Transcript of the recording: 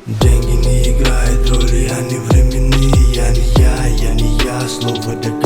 Деньги не играют роли, они временные. Я не я, слово до